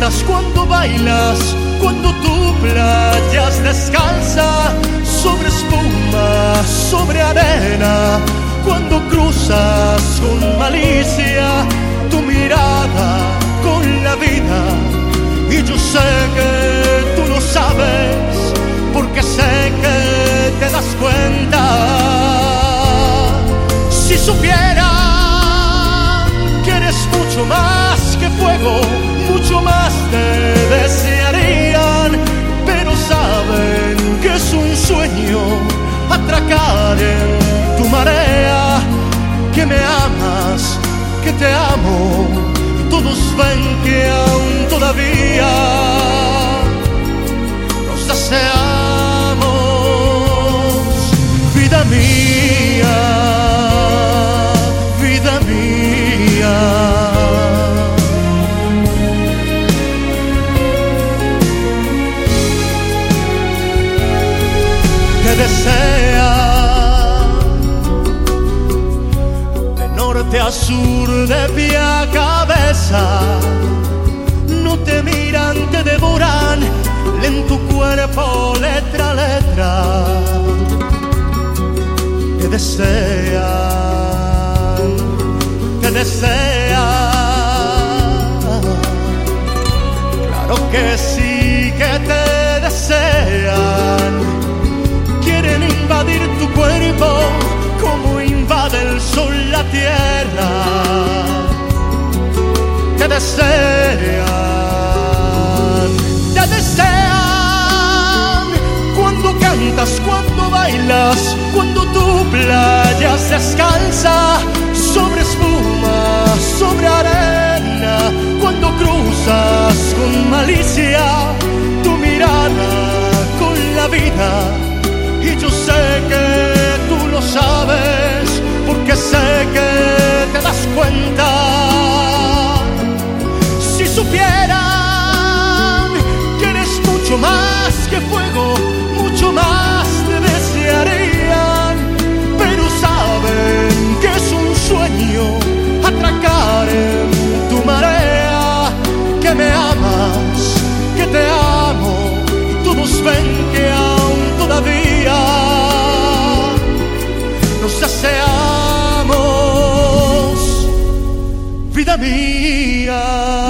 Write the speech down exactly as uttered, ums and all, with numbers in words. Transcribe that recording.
cantas, cuando bailas, cuando tu playa descalza sobre espuma, sobre arena, cuando cruzas con malicia tu mirada con la vida. Y yo sé que tú lo sabes, porque sé que te das cuenta. Si supiera que eres mucho más que fuego, mucho más te desearían, pero saben que es un sueño atracar en tu marea. Que me amas, que te amo, todos ven que aún todavía nos deseamos. Vida mía, vida mía, te desea de norte a sur, de pie a cabeza. No te miran, te devoran, leen tu cuerpo letra a letra. Te desean, te desean. Claro que sí que te desean. Quieren invadir tu cuerpo como invade el sol la tierra. Te desean, te desean. Cuando cantas, cuando bailas, cuando tu playa se descalza sobre espuma, sobre arena, cuando cruzas con malicia tu mirada con la vida. Y yo sé que tú lo sabes, porque sé que te das cuenta. Si supieran que eres mucho más que fuego, mucho más te desearían, pero saben que es un sueño atracar en tu marea. Que me amas, que te amo, y todos ven que aún todavía nos deseamos. Vida mía.